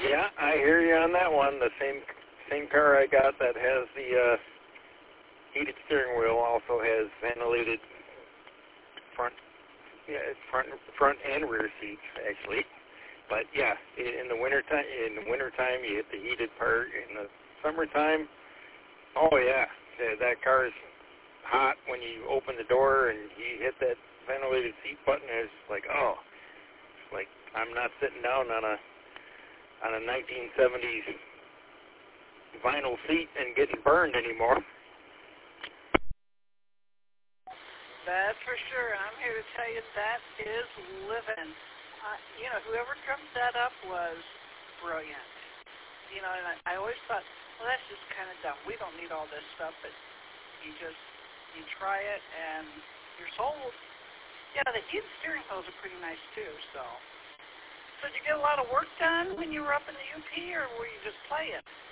Yeah, I hear you on that one. The same car I got that has the heated steering wheel also has ventilated front and rear seats actually. But yeah, in the wintertime you hit the heated part. In the summertime, oh yeah, that car is hot when you open the door and you hit that ventilated seat button. It's like, oh, it's like I'm not sitting down on a 1970s vinyl seat and getting burned anymore. That's for sure. I'm here to tell you that is living. Whoever drummed that up was brilliant. And I always thought, well, that's just kind of dumb. We don't need all this stuff, but you try it and you're sold. Yeah, the heated steering wheels are pretty nice too. So did you get a lot of work done when you were up in the UP, or were you just playing?